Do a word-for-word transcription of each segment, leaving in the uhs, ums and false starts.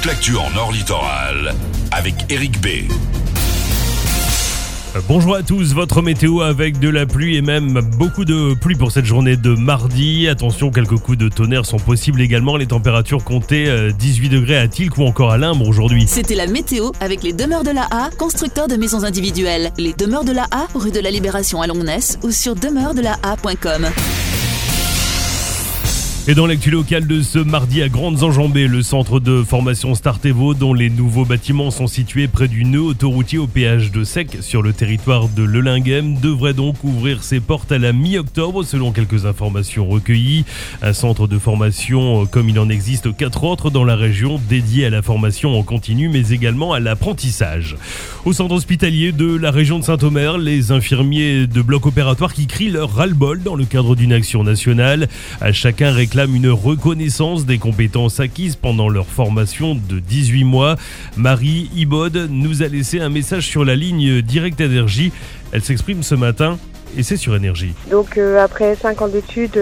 toute l'actu en Nord Littoral avec Eric B. Bonjour à tous, votre météo avec de la pluie et même beaucoup de pluie pour cette journée de mardi. Attention, quelques coups de tonnerre sont possibles également. Les températures comptaient dix-huit degrés à Tilk ou encore à Limbre aujourd'hui. C'était la météo avec les Demeures de la Ha, constructeurs de maisons individuelles. Les Demeures de la Ha, rue de la Libération à Longnes ou sur demeure de la ha point com. Et dans l'actu locale de ce mardi à Grandes Enjambées, le centre de formation Startevo, dont les nouveaux bâtiments sont situés près du nœud autoroutier au péage de Sec sur le territoire de Lelinghem, devrait donc ouvrir ses portes à la mi-octobre selon quelques informations recueillies. Un centre de formation comme il en existe quatre autres dans la région dédié à la formation en continu mais également à l'apprentissage. Au centre hospitalier de la région de Saint-Omer, les infirmiers de bloc opératoire qui crient leur ras-le-bol dans le cadre d'une action nationale. À chacun réclame une reconnaissance des compétences acquises pendant leur formation de dix-huit mois. Marie Ibod nous a laissé un message sur la ligne Direct Énergie. Elle s'exprime ce matin et c'est sur Énergie. Donc euh, après cinq ans d'études,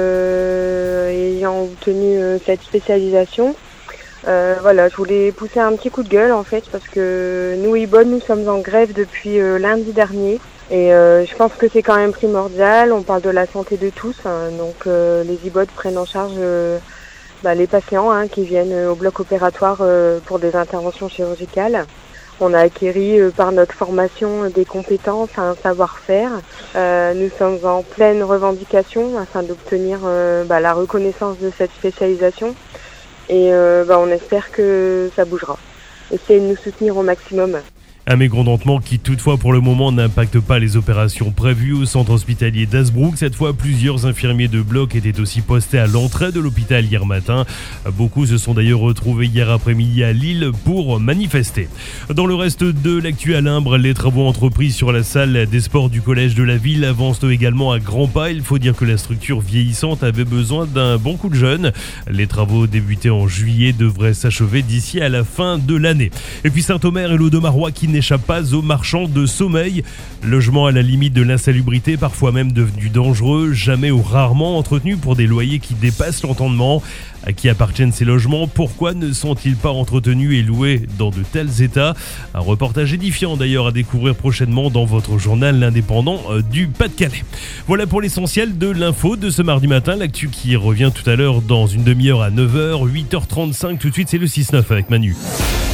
euh, ayant obtenu euh, cette spécialisation, euh, voilà, je voulais pousser un petit coup de gueule en fait parce que nous Ibod, nous sommes en grève depuis euh, lundi dernier. Et euh, je pense que c'est quand même primordial, on parle de la santé de tous, hein, donc euh, les Ibod prennent en charge euh, bah, les patients hein, qui viennent euh, au bloc opératoire euh, pour des interventions chirurgicales. On a acquéri euh, par notre formation des compétences, un savoir-faire. Euh, nous sommes en pleine revendication afin d'obtenir euh, bah, la reconnaissance de cette spécialisation et euh, bah, on espère que ça bougera. Essayez de nous soutenir au maximum. Un mécontentement qui toutefois pour le moment n'impacte pas les opérations prévues au centre hospitalier d'Hazebrouck. Cette fois, plusieurs infirmiers de bloc étaient aussi postés à l'entrée de l'hôpital hier matin. Beaucoup se sont d'ailleurs retrouvés hier après-midi à Lille pour manifester. Dans le reste de l'actu à Limbre, les travaux entrepris sur la salle des sports du collège de la ville avancent également à grands pas. Il faut dire que la structure vieillissante avait besoin d'un bon coup de jeune. Les travaux débutés en juillet devraient s'achever d'ici à la fin de l'année. Et puis Saint-Omer et l'Audomarois qui n'échappe pas aux marchands de sommeil. Logement à la limite de l'insalubrité, parfois même devenu dangereux, jamais ou rarement entretenu pour des loyers qui dépassent l'entendement. À qui appartiennent ces logements? Pourquoi ne sont-ils pas entretenus et loués dans de tels états? Un reportage édifiant d'ailleurs à découvrir prochainement dans votre journal L'Indépendant du Pas-de-Calais. Voilà pour l'essentiel de l'info de ce mardi matin. L'actu qui revient tout à l'heure dans une demi-heure à neuf heures, huit heures trente-cinq. Tout de suite, c'est le six neuf avec Manu.